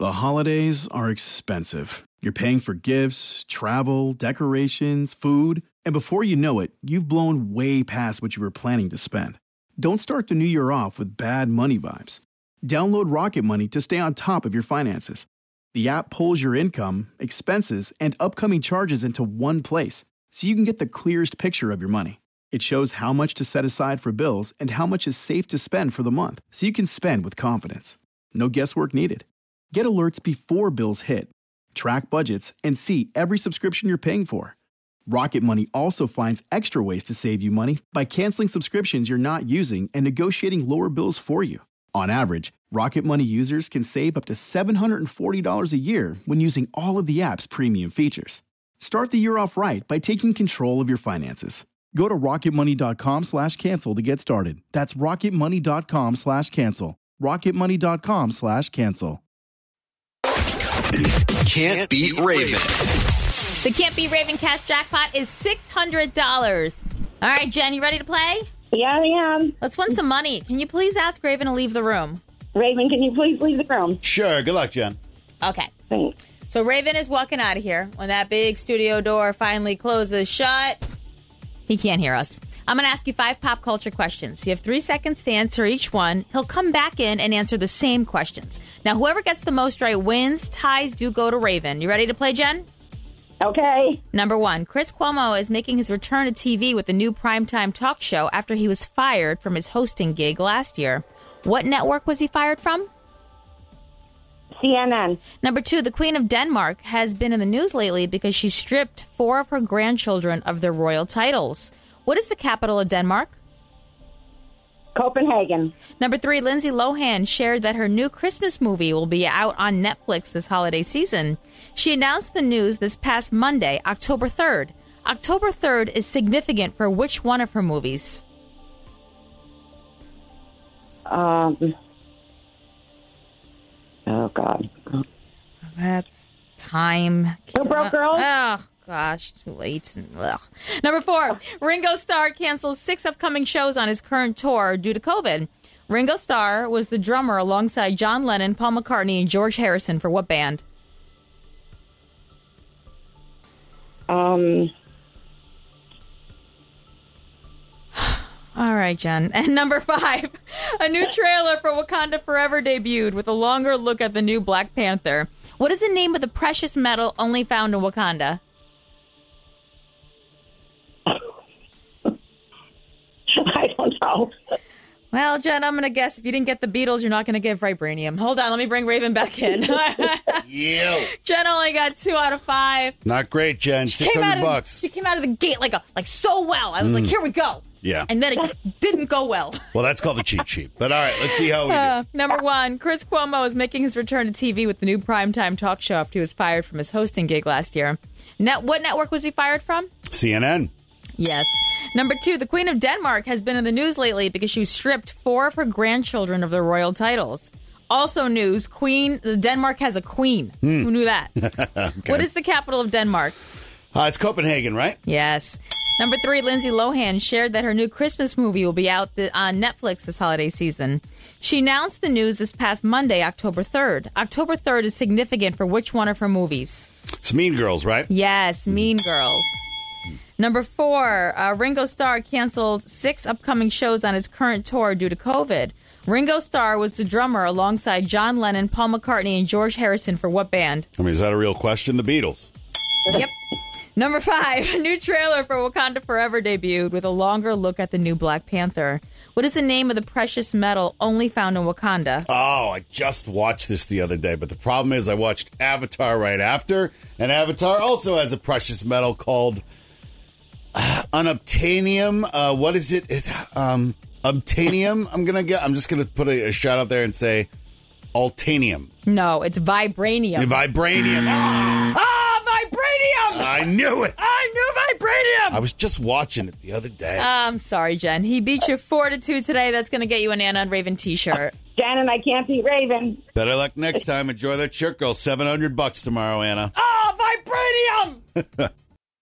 The holidays are expensive. You're paying for gifts, travel, decorations, food, and before you know it, you've blown way past what you were planning to spend. Don't start the new year off with bad money vibes. Download Rocket Money to stay on top of your finances. The app pulls your income, expenses, and upcoming charges into one place, so you can get the clearest picture of your money. It shows how much to set aside for bills and how much is safe to spend for the month, so you can spend with confidence. No guesswork needed. Get alerts before bills hit. Track budgets and see every subscription you're paying for. Rocket Money also finds extra ways to save you money by canceling subscriptions you're not using and negotiating lower bills for you. On average, Rocket Money users can save up to $740 a year when using all of the app's premium features. Start the year off right by taking control of your finances. Go to rocketmoney.com/cancel to get started. That's rocketmoney.com/cancel. rocketmoney.com/cancel. Can't Beat Raven. The Can't Beat Raven cash jackpot is $600. All right, Jen, you ready to play? Yeah, I am. Let's win some money. Can you please ask Raven to leave the room? Raven, can you please leave the room? Sure. Good luck, Jen. Okay. Thanks. So Raven is walking out of here. When that big studio door finally closes shut, he can't hear us. I'm going to ask you 5 pop culture questions. You have 3 seconds to answer each one. He'll come back in and answer the same questions. Now, whoever gets the most right wins. Ties do go to Raven. You ready to play, Jen? Okay. Number 1, Chris Cuomo is making his return to TV with a new primetime talk show after he was fired from his hosting gig last year. What network was he fired from? CNN. Number 2, the Queen of Denmark has been in the news lately because she stripped 4 of her grandchildren of their royal titles. What is the capital of Denmark? Copenhagen. Number 3, Lindsay Lohan shared that her new Christmas movie will be out on Netflix this holiday season. She announced the news this past Monday, October 3rd. October 3rd is significant for which one of her movies? Oh, God. That's time. No Broke Girls? Oh, gosh, too late. Ugh. Number 4, Ringo Starr cancels 6 upcoming shows on his current tour due to COVID. Ringo Starr was the drummer alongside John Lennon, Paul McCartney, and George Harrison for what band? All right, Jen. And number 5, a new trailer for Wakanda Forever debuted with a longer look at the new Black Panther. What is the name of the precious metal only found in Wakanda? I don't know. Well, Jen, I'm going to guess if you didn't get the Beatles, you're not going to get vibranium. Hold on, let me bring Raven back in. You. Jen only got 2 out of 5. Not great, Jen. $600. She came out of the gate like so well. I was like, here we go. Yeah. And then it just didn't go well. Well, that's called the cheat sheet. But all right, let's see how we do. Number 1, Chris Cuomo is making his return to TV with the new primetime talk show after he was fired from his hosting gig last year. What network was he fired from? CNN. Yes. Number 2, the Queen of Denmark has been in the news lately because she stripped 4 of her grandchildren of their royal titles. Also news, Denmark has a queen. Who knew that? Okay. What is the capital of Denmark? It's Copenhagen, right? Yes. Number 3, Lindsay Lohan shared that her new Christmas movie will be out on Netflix this holiday season. She announced the news this past Monday, October 3rd. October 3rd is significant for which one of her movies? It's Mean Girls, right? Yes, Mean Girls. Number 4, Ringo Starr canceled 6 upcoming shows on his current tour due to COVID. Ringo Starr was the drummer alongside John Lennon, Paul McCartney, and George Harrison for what band? I mean, is that a real question? The Beatles. Yep. Number 5, a new trailer for Wakanda Forever debuted with a longer look at the new Black Panther. What is the name of the precious metal only found in Wakanda? Oh, I just watched this the other day, but the problem is I watched Avatar right after, and Avatar also has a precious metal called unobtainium. What is it? Obtainium. I'm just gonna put a shot out there and say Altanium. No, it's vibranium. Vibranium. Vibranium! I knew it. I knew vibranium! I was just watching it the other day. I'm sorry, Jen. He beat you 4-2 today. That's going to get you an Anna and Raven t-shirt. Jen and I can't beat Raven. Better luck next time. Enjoy that shirt, girl. $700 tomorrow, Anna. Oh, vibranium!